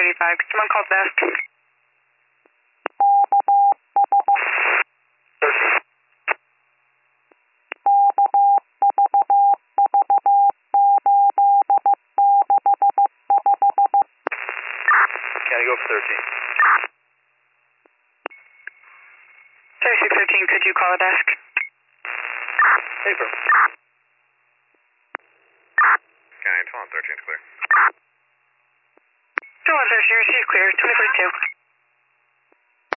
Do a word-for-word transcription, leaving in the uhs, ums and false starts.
eighty-five. Could someone call the desk? County, go for thirteen. thirty-six thirteen, could you call the desk? Paper. County, twelve thirteen is clear. twelve thirteen, receive clear. twenty-four two.